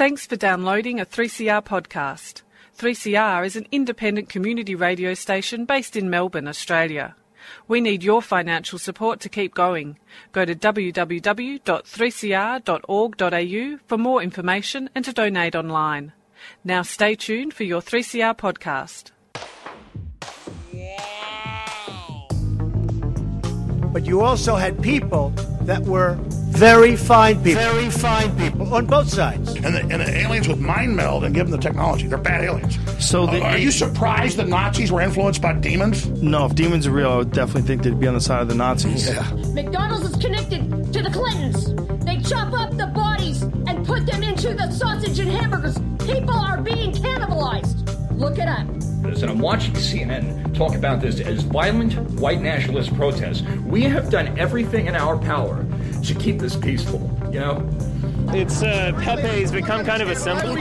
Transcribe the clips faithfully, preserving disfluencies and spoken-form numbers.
Thanks for downloading a three C R podcast. three C R is an independent community radio station based in Melbourne, Australia. We need your financial support to keep going. Go to w w w dot three c r dot org dot a u for more information and to donate online. Now stay tuned for your three C R podcast. But you also had people that were very fine people. Very fine people on both sides. And the, and the aliens with mind meld and give them the technology. They're bad aliens. So the, uh, Are you surprised the Nazis were influenced by demons? No, if demons are real, I would definitely think they'd be on the side of the Nazis. Yeah. McDonald's is connected to the Clintons. They chop up the bodies and put them into the sausage and hamburgers. People are being cannibalized. Look it up. And I'm watching C N N talk about this as violent white nationalist protests. We have done everything in our power to keep this peaceful, you know? It's, uh, Pepe's become kind of a symbol.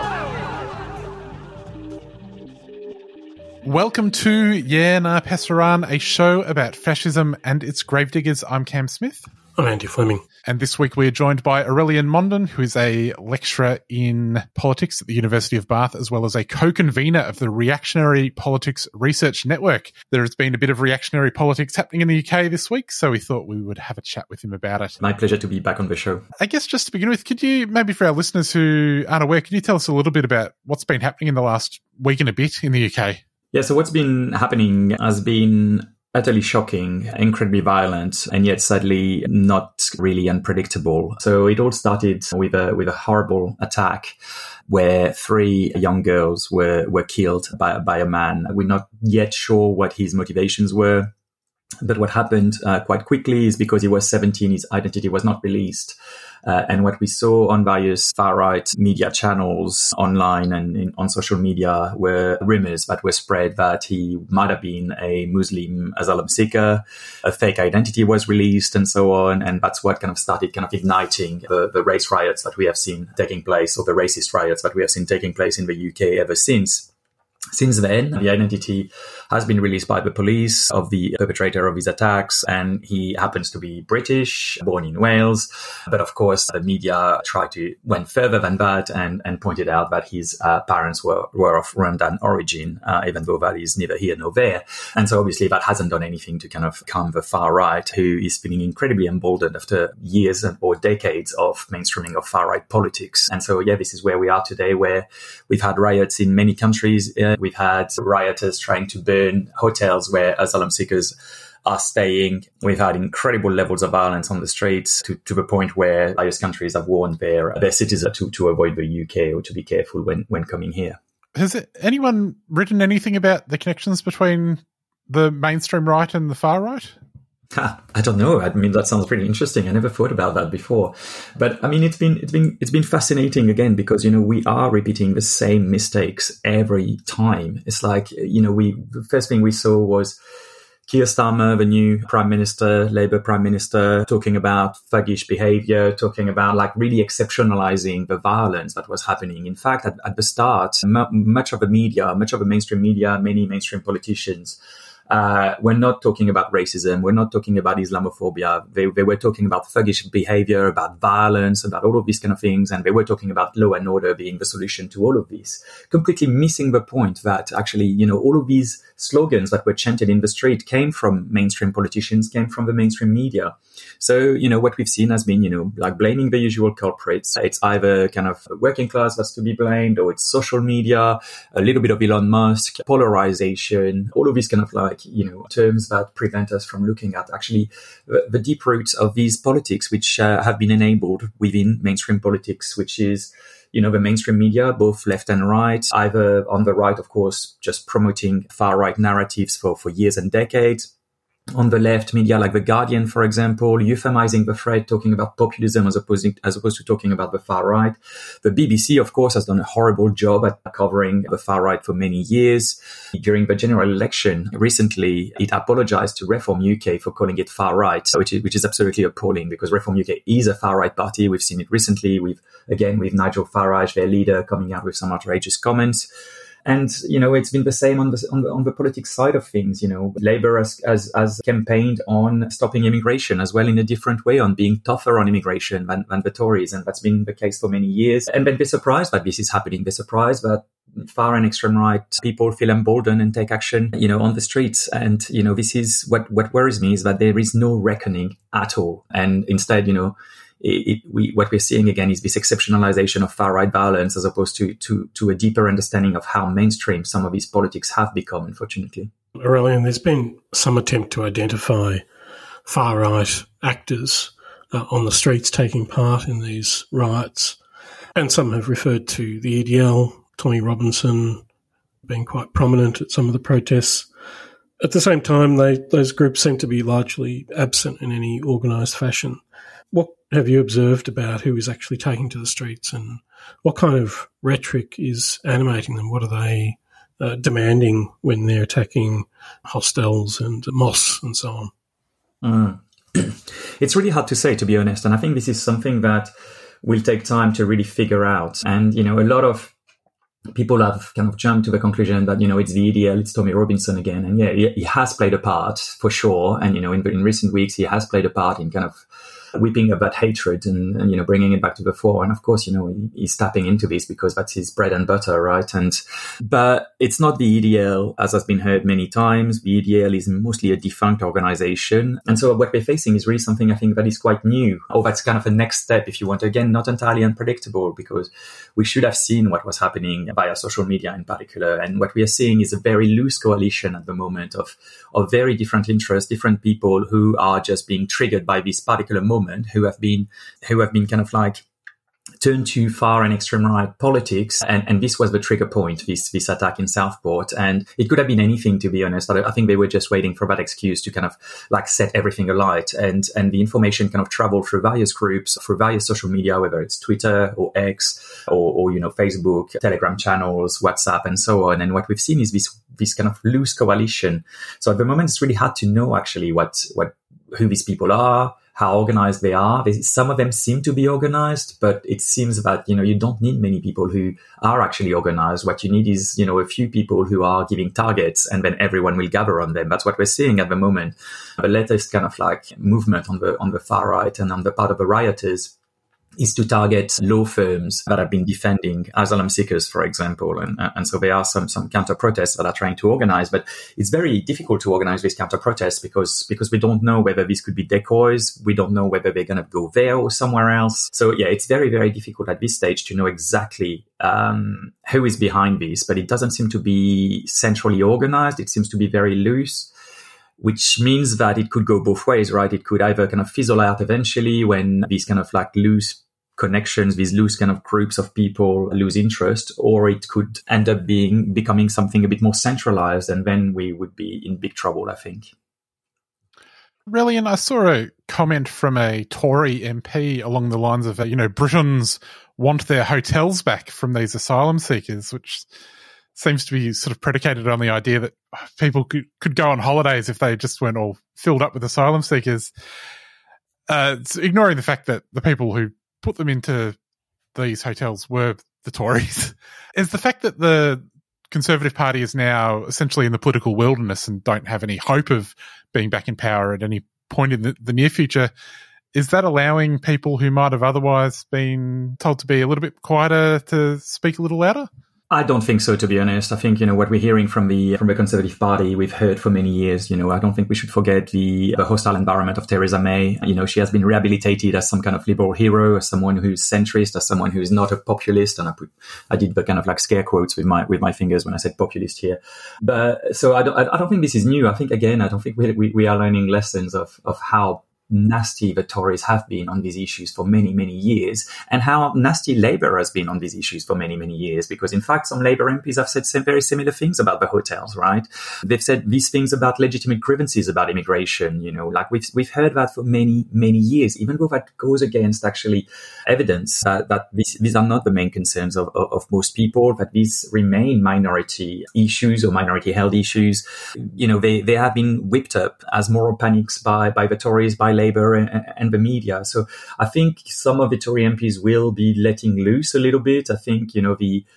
Welcome to Yeah Na Pasaran, a show about fascism and its gravediggers. I'm Cam Smith. I'm Andy Fleming. And this week we are joined by Aurelian Mondon, who is a lecturer in politics at the University of Bath, as well as a co-convener of the Reactionary Politics Research Network. There has been a bit of reactionary politics happening in the U K this week, so we thought we would have a chat with him about it. My pleasure to be back on the show. I guess just to begin with, could you, maybe for our listeners who aren't aware, could you tell us a little bit about what's been happening in the last week and a bit in the U K? Yeah, so what's been happening has been utterly shocking, incredibly violent, and yet sadly not really unpredictable. So it all started with a with a horrible attack where three young girls were were killed by by a man. We're not yet sure what his motivations were, but what happened uh, quite quickly is because he was seventeen, his identity was not released. Uh, and what we saw on various far-right media channels online and in, on social media were rumors that were spread that he might have been a Muslim asylum seeker, a fake identity was released and so on. And that's what kind of started kind of igniting the, the race riots that we have seen taking place, or the racist riots that we have seen taking place in the U K ever since. Since then, the identity has been released by the police of the perpetrator of these attacks, and he happens to be British, born in Wales. But of course, the media tried to went further than that and, and pointed out that his uh, parents were, were of Rwandan origin, uh, even though that is neither here nor there. And so obviously that hasn't done anything to kind of calm the far right, who is feeling incredibly emboldened after years or decades of mainstreaming of far right politics. And so, yeah, this is where we are today, where we've had riots in many countries. Uh, We've had rioters trying to burn hotels where asylum seekers are staying. We've had incredible levels of violence on the streets to, to the point where various countries have warned their, their citizens to, to avoid the U K or to be careful when, when coming here. Has anyone written anything about the connections between the mainstream right and the far right? I don't know. I mean, that sounds pretty interesting. I never thought about that before. But I mean, it's been it's been it's been fascinating again, because, you know, we are repeating the same mistakes every time. It's like, you know, we the first thing we saw was Keir Starmer, the new Prime Minister, Labour Prime Minister, talking about thuggish behaviour, talking about like really exceptionalizing the violence that was happening. In fact, at, at the start, m- much of the media, much of the mainstream media, many mainstream politicians Uh, we're not talking about racism. We're not talking about Islamophobia. They, they were talking about thuggish behavior, about violence, about all of these kind of things. And they were talking about law and order being the solution to all of this, completely missing the point that actually, you know, all of these slogans that were chanted in the street came from mainstream politicians, came from the mainstream media. So, you know, what we've seen has been, you know, like blaming the usual culprits. It's either kind of working class that's to be blamed, or it's social media, a little bit of Elon Musk, polarization, all of these kind of like, you know, terms that prevent us from looking at actually the, the deep roots of these politics, which uh, have been enabled within mainstream politics, which is, you know, the mainstream media, both left and right, either on the right, of course, just promoting far right narratives for, for years and decades. On the left, media like The Guardian, for example, euphemizing the threat, talking about populism as opposed, as opposed to talking about the far right. The B B C, of course, has done a horrible job at covering the far right for many years. During the general election recently, it apologized to Reform U K for calling it far right, which is, which is absolutely appalling, because Reform U K is a far right party. We've seen it recently with, again, with Nigel Farage, their leader, coming out with some outrageous comments. And, you know, it's been the same on the, on the, on the politics side of things. You know, Labour has, has, has campaigned on stopping immigration as well in a different way, on being tougher on immigration than, than the Tories. And that's been the case for many years. And then they're surprised that this is happening. They're surprised that far and extreme right people feel emboldened and take action, you know, on the streets. And, you know, this is what, what worries me, is that there is no reckoning at all. And instead, you know, It, it, we, what we're seeing again is this exceptionalization of far-right violence, as opposed to, to, to a deeper understanding of how mainstream some of these politics have become, unfortunately. Aurelian, there's been some attempt to identify far-right actors uh, on the streets taking part in these riots, and some have referred to the E D L, Tommy Robinson being quite prominent at some of the protests. At the same time, they, those groups seem to be largely absent in any organised fashion. What have you observed about who is actually taking to the streets, and what kind of rhetoric is animating them? What are they uh, demanding when they're attacking hostels and mosques and so on? Mm. It's really hard to say, to be honest. And I think this is something that will take time to really figure out. And, you know, a lot of people have kind of jumped to the conclusion that, you know, it's the E D L, it's Tommy Robinson again. And yeah, he, he has played a part for sure. And, you know, in, in recent weeks, he has played a part in kind of whipping up that hatred and, and, you know, bringing it back to the fore. And of course, you know, he, he's tapping into this because that's his bread and butter, right? And, but it's not the E D L, as has been heard many times. The E D L is mostly a defunct organization. And so what we're facing is really something I think that is quite new, or that's kind of a next step, if you want. Again, not entirely unpredictable, because we should have seen what was happening via social media in particular. And what we are seeing is a very loose coalition at the moment of, of very different interests, different people who are just being triggered by this particular moment, who have been who have been kind of like turned too far in extreme right politics. And, and this was the trigger point, this this attack in Southport. And it could have been anything, to be honest. I, I think they were just waiting for that excuse to kind of like set everything alight. And, and the information kind of traveled through various groups, through various social media, whether it's Twitter or X or, or, you know, Facebook, Telegram channels, WhatsApp, and so on. And what we've seen is this, this kind of loose coalition. So at the moment, it's really hard to know actually what, what, who these people are, how organized they are. Some of them seem to be organized, but it seems that, you know, you don't need many people who are actually organized. What you need is, you know, a few people who are giving targets, and then everyone will gather on them. That's what we're seeing at the moment. The latest kind of like movement on the on the far right and on the part of the rioters is to target law firms that have been defending asylum seekers, for example. And, and so there are some, some counter-protests that are trying to organize, but it's very difficult to organize these counter-protests because, because we don't know whether this could be decoys. We don't know whether they're going to go there or somewhere else. So yeah, it's very, very difficult at this stage to know exactly um, who is behind this, but it doesn't seem to be centrally organized. It seems to be very loose, which means that it could go both ways, right? It could either kind of fizzle out eventually when these kind of like loose connections, these loose kind of groups of people lose interest, or it could end up being becoming something a bit more centralized, and then we would be in big trouble, I think. Aurelian, I saw a comment from a Tory M P along the lines of, you know, Britons want their hotels back from these asylum seekers, which seems to be sort of predicated on the idea that people could, could go on holidays if they just weren't all filled up with asylum seekers. Uh, ignoring the fact that the people who put them into these hotels were the Tories. Is the fact that the Conservative Party is now essentially in the political wilderness and don't have any hope of being back in power at any point in the, the near future, is that allowing people who might have otherwise been told to be a little bit quieter to speak a little louder? I don't think so, to be honest. I think, you know, what we're hearing from the from the Conservative Party, we've heard for many years. You know, I don't think we should forget the, the hostile environment of Theresa May. You know, she has been rehabilitated as some kind of liberal hero, as someone who's centrist, as someone who is not a populist. And I put, I did the kind of like scare quotes with my with my fingers when I said populist here. But so I don't I don't think this is new. I think again, I don't think we we, we are learning lessons of of how nasty the Tories have been on these issues for many, many years, and how nasty Labour has been on these issues for many, many years. Because in fact, some Labour M Ps have said some very similar things about the hotels, right? They've said these things about legitimate grievances about immigration, you know, like we've we've heard that for many, many years, even though that goes against actually evidence uh, that these, these are not the main concerns of, of, of most people, that these remain minority issues or minority held issues. You know, they, they have been whipped up as moral panics by, by the Tories, by Labour and, and the media. So I think some of the Tory M Ps will be letting loose a little bit. I think, you know, the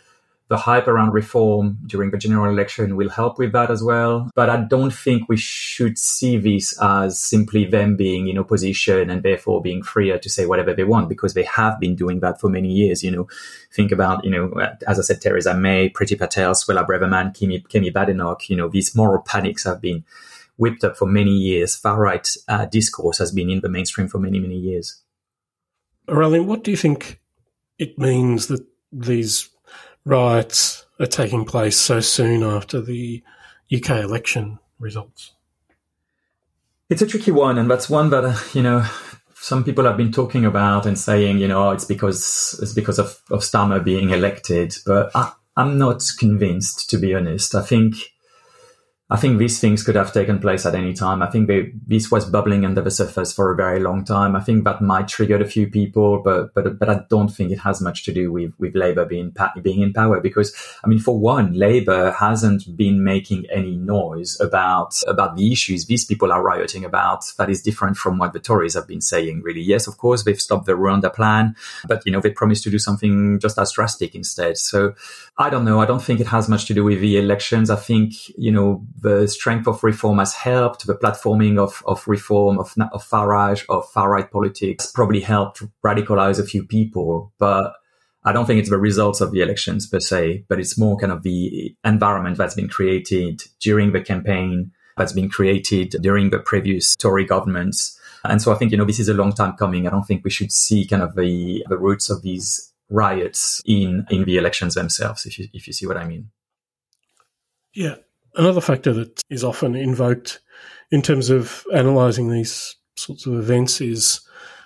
the hype around reform during the general election will help with that as well. But I don't think we should see this as simply them being in opposition and therefore being freer to say whatever they want, because they have been doing that for many years. You know, think about, you know, as I said, Theresa May, Priti Patel, Suella Braverman, Kemi, Kemi Badenoch, you know, these moral panics have been whipped up for many years. Far-right uh, discourse has been in the mainstream for many, many years. Aurélien, what do you think it means that these riots are taking place so soon after the U K election results? It's a tricky one, and that's one that, uh, you know, some people have been talking about and saying, you know, oh, it's because it's because of, of Starmer being elected. But I, I'm not convinced, to be honest. I think I think these things could have taken place at any time. I think they, this was bubbling under the surface for a very long time. I think that might trigger a few people, but but but I don't think it has much to do with, with Labour being being in power. Because, I mean, for one, Labour hasn't been making any noise about about the issues these people are rioting about. That is different from what the Tories have been saying, really. Yes, of course, they've stopped the Rwanda plan, but, you know, they promised to do something just as drastic instead. So I don't know. I don't think it has much to do with the elections. I think, you know, the strength of reform has helped. The platforming of, of reform, of, of far-right, of far-right politics probably helped radicalize a few people. But I don't think it's the results of the elections per se, but it's more kind of the environment that's been created during the campaign, that's been created during the previous Tory governments. And so I think, you know, this is a long time coming. I don't think we should see kind of the, the roots of these riots in, in the elections themselves, if you, if you see what I mean. Yeah. Another factor that is often invoked in terms of analysing these sorts of events is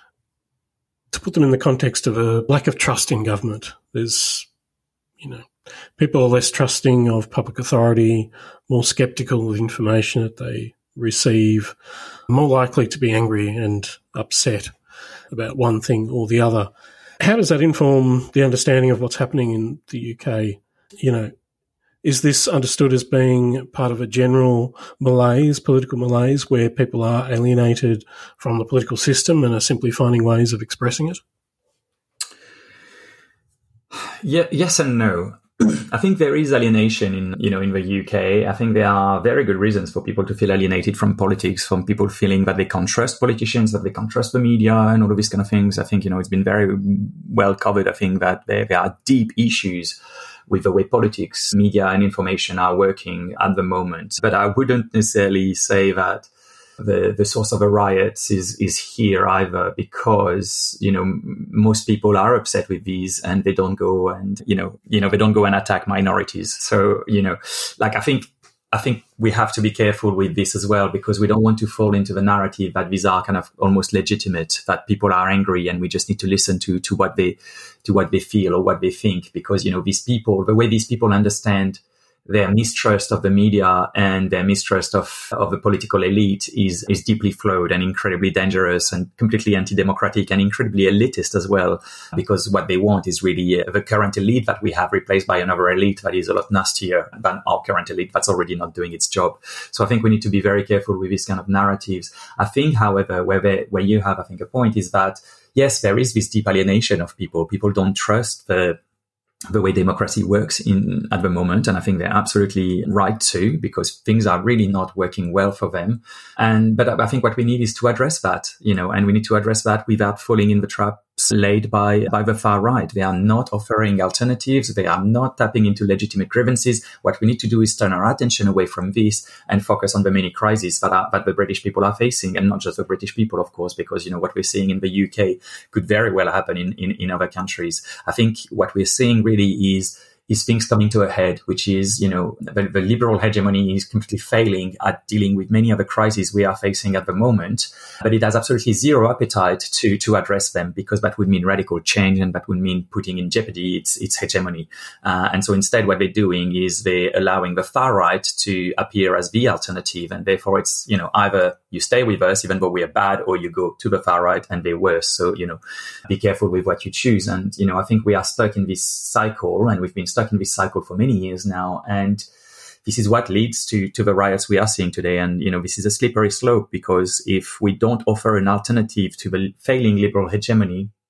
to put them in the context of a lack of trust in government. There's, you know, people are less trusting of public authority, more sceptical of information that they receive, more likely to be angry and upset about one thing or the other. How does that inform the understanding of what's happening in the U K? You know, is this understood as being part of a general malaise, political malaise, where people are alienated from the political system and are simply finding ways of expressing it? Yeah, yes and no. I think there is alienation in, you know, in the U K. I think there are very good reasons for people to feel alienated from politics, from people feeling that they can't trust politicians, that they can't trust the media and all of these kind of things. I think, you know, it's been very well covered. I think that there, there are deep issues with the way politics, media and information are working at the moment. But I wouldn't necessarily say that the, the source of the riots is, is here either, because, you know, most people are upset with these and they don't go and, you know, you know, they don't go and attack minorities. So, you know, like, I think, I think we have to be careful with this as well, because we don't want to fall into the narrative that these are kind of almost legitimate, that people are angry and we just need to listen to, to what they, to what they feel or what they think. Because, you know, these people, the way these people understand their mistrust of the media and their mistrust of, of the political elite is, is deeply flawed and incredibly dangerous and completely anti-democratic and incredibly elitist as well, because what they want is really uh, the current elite that we have replaced by another elite that is a lot nastier than our current elite that's already not doing its job. So I think we need to be very careful with these kind of narratives. I think, however, where, they, where you have, I think, a point is that, yes, there is this deep alienation of people. People don't trust the the way democracy works in at the moment. And I think they're absolutely right too, because things are really not working well for them. And, but I think what we need is to address that, you know, and we need to address that without falling in the traps laid by, by the far right. They are not offering alternatives. They are not tapping into legitimate grievances. What we need to do is turn our attention away from this and focus on the many crises that are, that the British people are facing, and not just the British people, of course, because, you know, what we're seeing in the U K could very well happen in, in, in other countries. I think what we're seeing really is is things coming to a head, which is, you know, the, the liberal hegemony is completely failing at dealing with many of the crises we are facing at the moment, but it has absolutely zero appetite to to address them, because that would mean radical change and that would mean putting in jeopardy its its hegemony. Uh, and so instead what they're doing is they're allowing the far right to appear as the alternative, and therefore it's, you know, either you stay with us even though we are bad, or you go to the far right and they're worse. So, you know, be careful with what you choose. And, you know, I think we are stuck in this cycle, and we've been stuck in this cycle for many years now. And this is what leads to, to the riots we are seeing today. And, you know, this is a slippery slope, because if we don't offer an alternative to the failing liberal hegemony,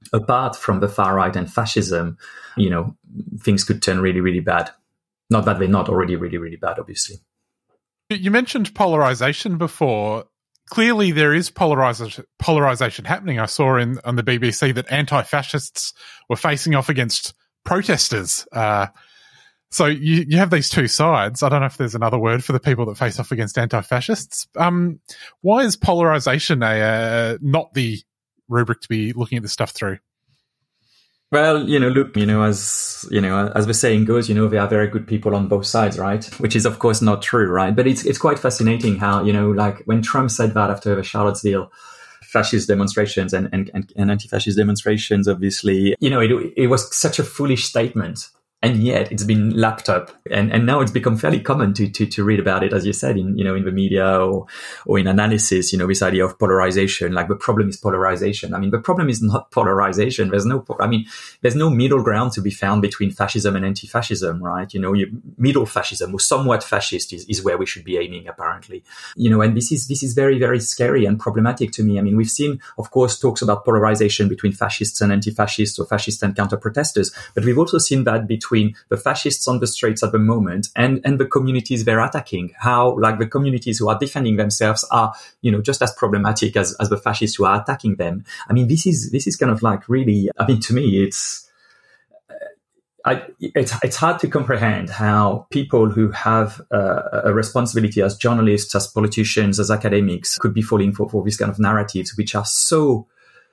apart from the far right and fascism, you know, things could turn really, really bad. Not that they're not already really, really bad, obviously. You mentioned polarization before. Clearly, there is polarization, polarization happening. I saw in on the B B C that anti-fascists were facing off against protesters. Uh, so you, you have these two sides. I don't know if there's another word for the people that face off against anti-fascists. Um, why is polarization a uh, not the rubric to be looking at this stuff through? Well, you know, look, you know, as, you know, as the saying goes, you know, there are very good people on both sides, right? Which is, of course, not true, right? But it's, it's quite fascinating how, you know, like when Trump said that after the Charlottesville fascist demonstrations and, and, and, and anti-fascist demonstrations, obviously, you know, it, it was such a foolish statement. And yet it's been lapped up, and, and now it's become fairly common to, to, to read about it, as you said, in, you know, in the media or, or in analysis, you know, this idea of polarization, like the problem is polarization. I mean, the problem is not polarization. There's no, I mean, there's no middle ground to be found between fascism and anti-fascism, right? You know, you, middle fascism or somewhat fascist is, is where we should be aiming, apparently. You know, and this is, this is very, very scary and problematic to me. I mean, we've seen, of course, talks about polarization between fascists and anti-fascists or fascists and counter-protesters, but we've also seen that between between the fascists on the streets at the moment and, and the communities they're attacking, how like the communities who are defending themselves are, you know, just as problematic as, as the fascists who are attacking them. I mean, this is, this is kind of like really, I mean, to me, it's, I, it's, it's hard to comprehend how people who have uh, a responsibility as journalists, as politicians, as academics could be falling for, for these kind of narratives, which are so,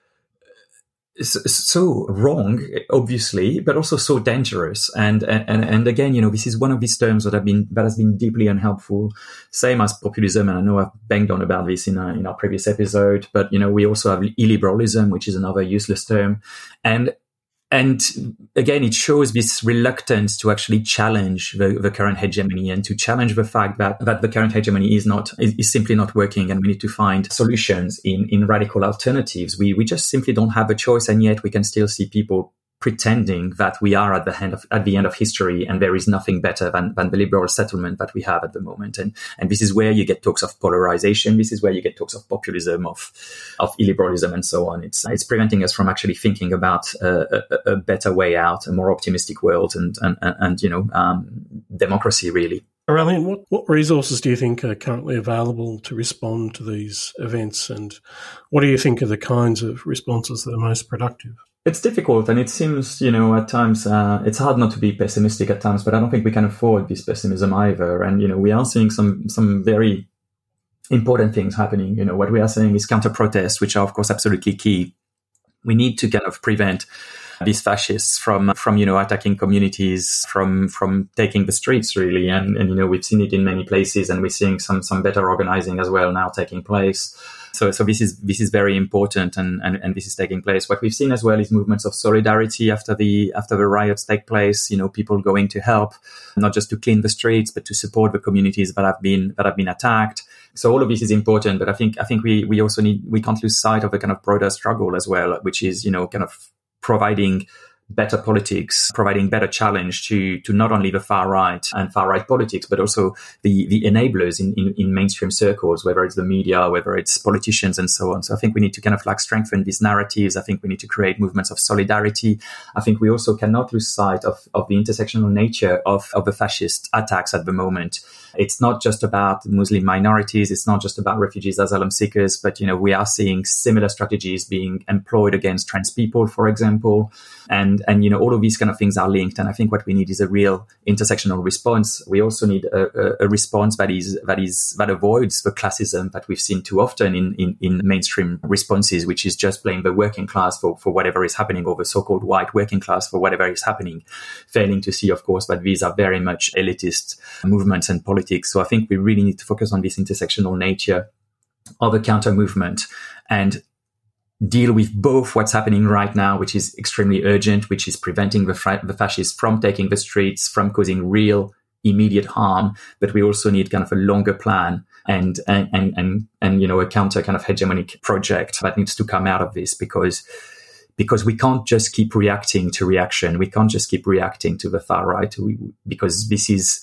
so wrong, obviously, but also so dangerous. And, and, and again, you know, this is one of these terms that have been, that has been deeply unhelpful, same as populism. And I know I've banged on about this in our, in our previous episode, but, you know, we also have illiberalism, which is another useless term. And, And again, it shows this reluctance to actually challenge the, the current hegemony and to challenge the fact that, that the current hegemony is not, is, is simply not working, and we need to find solutions in, in radical alternatives. We, we just simply don't have a choice, and yet we can still see people pretending that we are at the end of, at the end of history, and there is nothing better than, than the liberal settlement that we have at the moment. And, and this is where you get talks of polarization. This is where you get talks of populism, of, of illiberalism, and so on. It's, it's preventing us from actually thinking about a, a, a better way out, a more optimistic world, and, and, and, and you know, um, democracy, really. Aurelian, what, what resources do you think are currently available to respond to these events? And what do you think are the kinds of responses that are most productive? It's difficult, and it seems, you know, at times, uh, it's hard not to be pessimistic at times, but I don't think we can afford this pessimism either. And, you know, we are seeing some, some very important things happening. You know, what we are saying is counter-protests, which are, of course, absolutely key. We need to kind of prevent these fascists from, from, you know, attacking communities, from, from taking the streets, really. And, and, you know, we've seen it in many places, and we're seeing some, some better organizing as well now taking place. So, so this is, this is very important, and, and, and this is taking place. What we've seen as well is movements of solidarity after the, after the riots take place, you know, people going to help, not just to clean the streets, but to support the communities that have been, that have been attacked. So all of this is important, but I think, I think we, we also need, we can't lose sight of a kind of broader struggle as well, which is, you know, kind of providing better politics, providing better challenge to, to not only the far right and far right politics, but also the, the enablers in, in, in mainstream circles, whether it's the media, whether it's politicians, and so on. So I think we need to kind of like strengthen these narratives. I think we need to create movements of solidarity. I think we also cannot lose sight of, of the intersectional nature of, of the fascist attacks at the moment. It's not just about Muslim minorities. It's not just about refugees, asylum seekers, but, you know, we are seeing similar strategies being employed against trans people, for example. And, and, you know, all of these kind of things are linked. And I think what we need is a real intersectional response. We also need a, a, a response that is, that is, that avoids the classism that we've seen too often in, in, in mainstream responses, which is just blaming the working class for, for whatever is happening, or the so-called white working class for whatever is happening, failing to see, of course, that these are very much elitist movements and politics. So I think we really need to focus on this intersectional nature of a counter movement and deal with both what's happening right now, which is extremely urgent, which is preventing the, fra- the fascists from taking the streets, from causing real immediate harm. But we also need kind of a longer plan and, and, and, and, and, you know, a counter kind of hegemonic project that needs to come out of this, because, because we can't just keep reacting to reaction. We can't just keep reacting to the far right, we, because this is,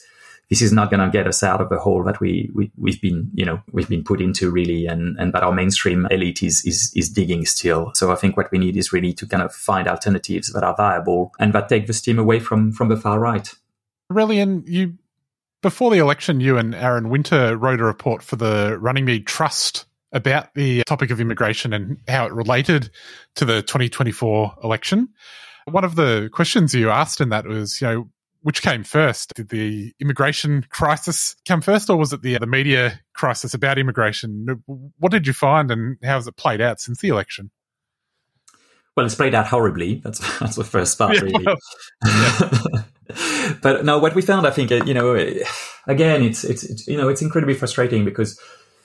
this is not going to get us out of the hole that we, we we've been you know we've been put into really, and and that our mainstream elite is is is digging still. So I think what we need is really to kind of find alternatives that are viable and that take the steam away from from the far right. Aurelian, you before the election, you and Aaron Winter wrote a report for the Runnymede Trust about the topic of immigration and how it related to the twenty twenty-four election. One of the questions you asked in that was, you know, which came first? Did the immigration crisis come first, or was it the, the media crisis about immigration? What did you find, and how has it played out since the election? Well, it's played out horribly. That's that's the first part, yeah, really. Well, yeah. But no, what we found, I think, you know, again, it's, it's it's you know, it's incredibly frustrating because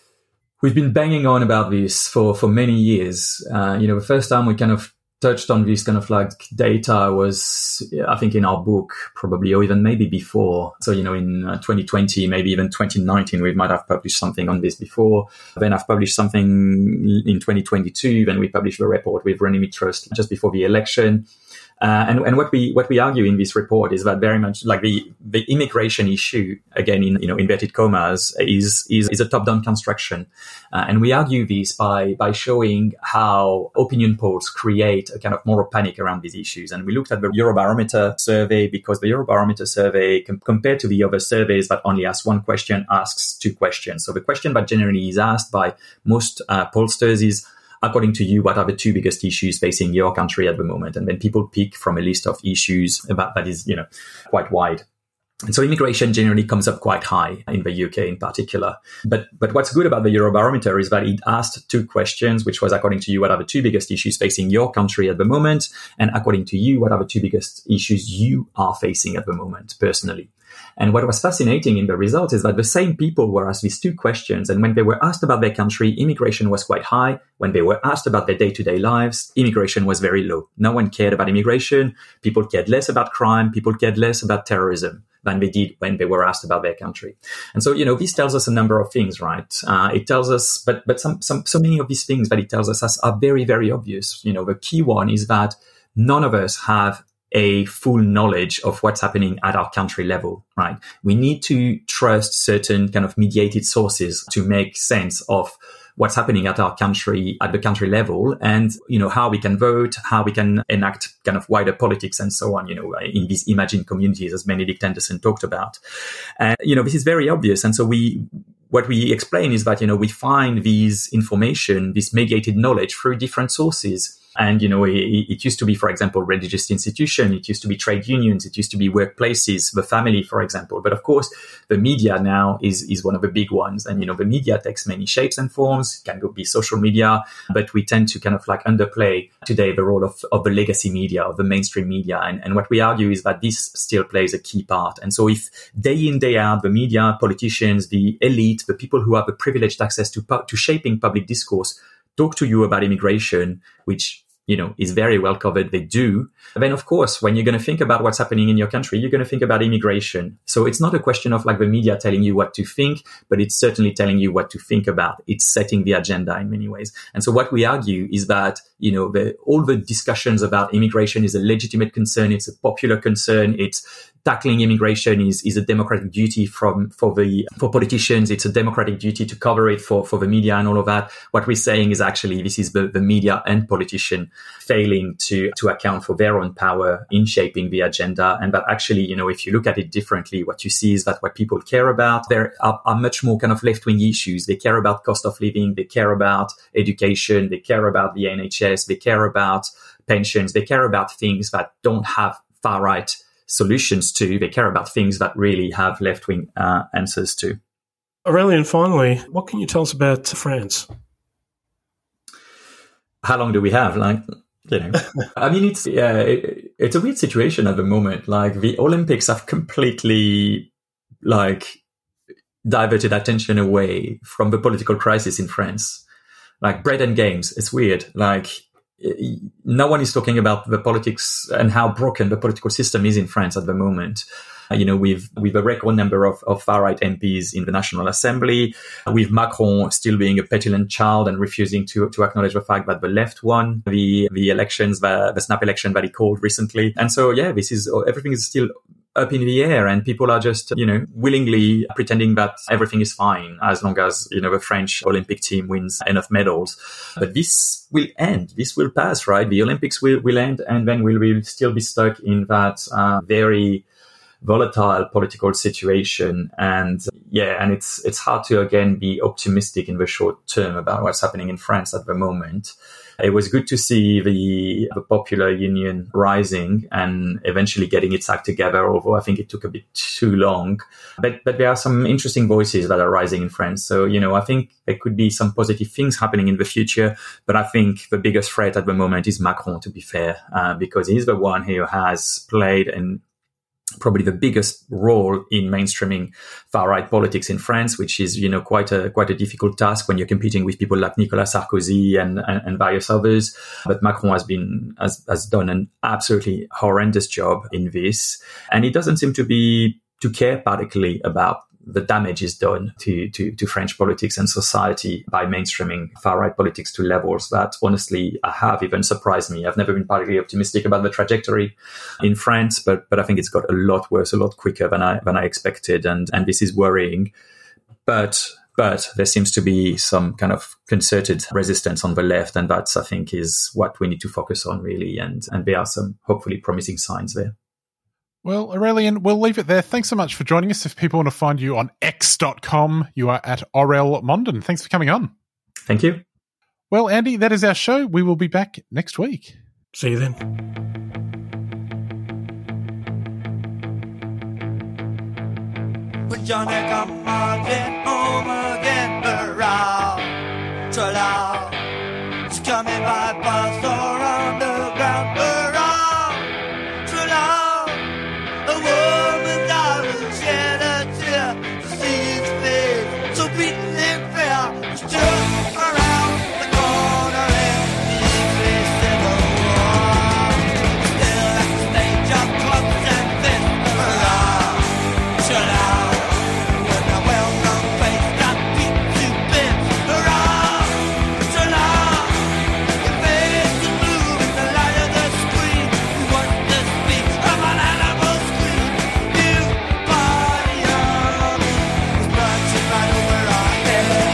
we've been banging on about this for for many years. Uh, you know, the first time we kind of touched on this kind of like data was, I think, in our book, probably, or even maybe before. So, you know, in uh, twenty twenty, maybe even twenty nineteen, we might have published something on this before. Then I've published something in twenty twenty-two. Then we published the report with Runnymede Trust just before the election. Uh, and, and what we what we argue in this report is that very much like the, the immigration issue, again in you know inverted commas, is is, is a top-down construction, uh, and we argue this by by showing how opinion polls create a kind of moral panic around these issues. And we looked at the Eurobarometer survey because the Eurobarometer survey, com- compared to the other surveys that only ask one question, asks two questions. So the question that generally is asked by most uh, pollsters is, according to you, what are the two biggest issues facing your country at the moment? And then people pick from a list of issues that, that is, you know, quite wide. And so immigration generally comes up quite high in the U K in particular. But but what's good about the Eurobarometer is that it asked two questions, which was, according to you, what are the two biggest issues facing your country at the moment? And according to you, what are the two biggest issues you are facing at the moment personally? And what was fascinating in the result is that the same people were asked these two questions. And when they were asked about their country, immigration was quite high. When they were asked about their day-to-day lives, immigration was very low. No one cared about immigration. People cared less about crime. People cared less about terrorism than they did when they were asked about their country. And so, you know, this tells us a number of things, right? Uh, it tells us, but but some, some so many of these things that it tells us are very, very obvious. You know, the key one is that none of us have a full knowledge of what's happening at our country level, right? We need to trust certain kind of mediated sources to make sense of what's happening at our country, at the country level, and, you know, how we can vote, how we can enact kind of wider politics and so on, you know, in these imagined communities, as Benedict Anderson talked about. And, you know, this is very obvious. And so we, what we explain is that, you know, we find these information, this mediated knowledge through different sources. And, you know, it, it used to be, for example, religious institutions. It used to be trade unions. It used to be workplaces, the family, for example. But of course, the media now is, is one of the big ones. And, you know, the media takes many shapes and forms. It can be social media, but we tend to kind of like underplay today the role of, of the legacy media, of the mainstream media. And, and what we argue is that this still plays a key part. And so if day in, day out, the media, politicians, the elite, the people who have the privileged access to, to shaping public discourse talk to you about immigration, which, you know, is very well covered, they do. And then, of course, when you're going to think about what's happening in your country, you're going to think about immigration. So it's not a question of like the media telling you what to think, but it's certainly telling you what to think about. It's setting the agenda in many ways. And so what we argue is that, you know, the, all the discussions about immigration is a legitimate concern. It's a popular concern. It's tackling immigration is, is a democratic duty from, for the, for politicians. It's a democratic duty to cover it for, for the media and all of that. What we're saying is actually this is the, the media and politician failing to, to account for their own power in shaping the agenda. And that actually, you know, if you look at it differently, what you see is that what people care about, there are, are much more kind of left-wing issues. They care about cost of living. They care about education. They care about the N H S. They care about pensions. They care about things that don't have far-right solutions to. They care about things that really have left-wing uh, answers to. Aurelian, finally, what can you tell us about France? How long do we have? Like, you know, I mean, it's yeah, it, it's a weird situation at the moment. Like the Olympics have completely like diverted attention away from the political crisis in France. Like bread and games, it's weird. Like no one is talking about the politics and how broken the political system is in France at the moment. Uh, you know, with, with a record number of, of far-right M Ps in the National Assembly, with Macron still being a petulant child and refusing to, to acknowledge the fact that the left won the, the elections, the, the snap election that he called recently. And so, yeah, this is, everything is still up in the air, and people are just, you know, willingly pretending that everything is fine as long as, you know, the French Olympic team wins enough medals. But this will end. This will pass, right? The Olympics will, will end, and then we will still be stuck in that uh, very volatile political situation. And yeah, and it's it's hard to, again, be optimistic in the short term about what's happening in France at the moment. It was good to see the, the Popular Union rising and eventually getting its act together, although I think it took a bit too long. But but there are some interesting voices that are rising in France. So, you know, I think there could be some positive things happening in the future. But I think the biggest threat at the moment is Macron, to be fair, uh, because he's the one who has played an probably the biggest role in mainstreaming far-right politics in France, which is, you know, quite a quite a difficult task when you're competing with people like Nicolas Sarkozy and, and, and various others. But Macron has been has, has done an absolutely horrendous job in this, and he doesn't seem to be to care particularly about the damage is done to, to, to French politics and society by mainstreaming far-right politics to levels that, honestly, have even surprised me. I've never been particularly optimistic about the trajectory in France, but but I think it's got a lot worse, a lot quicker than I than I expected, and and this is worrying. But but there seems to be some kind of concerted resistance on the left, and that's, I think, is what we need to focus on, really, and and there are some hopefully promising signs there. Well, Aurélien, we'll leave it there. Thanks so much for joining us. If people want to find you on x dot com, you are at Aurel Mondon. Thanks for coming on. Thank you. Well, Andy, that is our show. We will be back next week. See you then. When Johnny come marching home again, hurrah, tra-la, it's coming by bus or underground, hurrah, tra-la. A woman's eyes shed a tear to see his face, so beaten and fair, it's just around the corner and he faced in the war. Still at the stage of clubs and fists, hurrah, tra-la, with a well-known face got beat to bits, hurrah, tra-la, your face is blue in the light of the screen, you want to speak of an animal scream, new body of me is marching right over our head.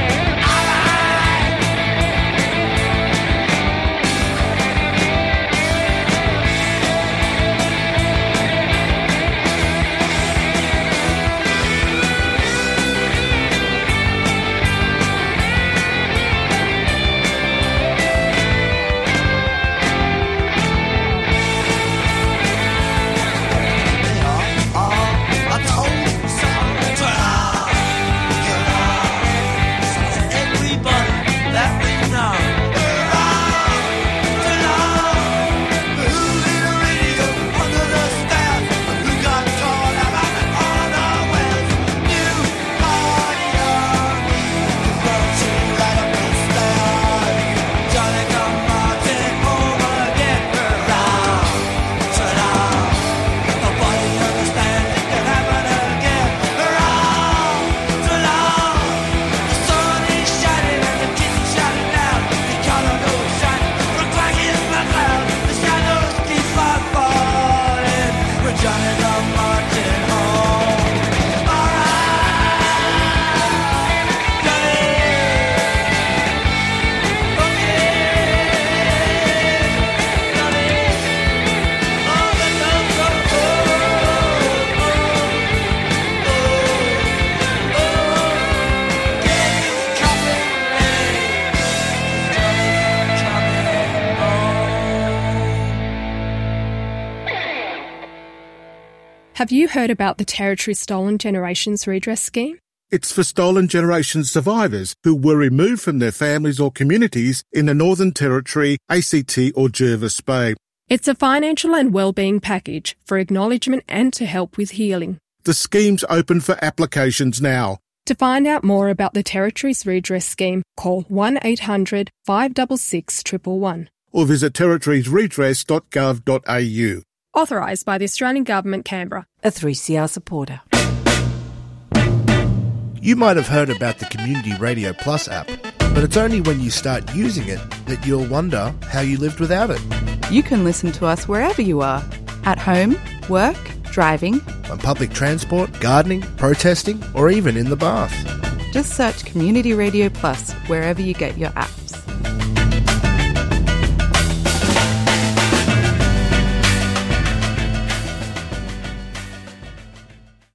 Have you heard about the Territory Stolen Generations Redress Scheme? It's for Stolen Generation survivors who were removed from their families or communities in the Northern Territory, A C T or Jervis Bay. It's a financial and wellbeing package for acknowledgement and to help with healing. The scheme's open for applications now. To find out more about the Territories Redress Scheme, call one eight hundred five six six one one one. Or visit territories redress dot gov dot a u. Authorised by the Australian Government, Canberra. A three C R supporter. You might have heard about the Community Radio Plus app, but it's only when you start using it that you'll wonder how you lived without it. You can listen to us wherever you are, at home, work, driving, on public transport, gardening, protesting, or even in the bath. Just search Community Radio Plus wherever you get your apps.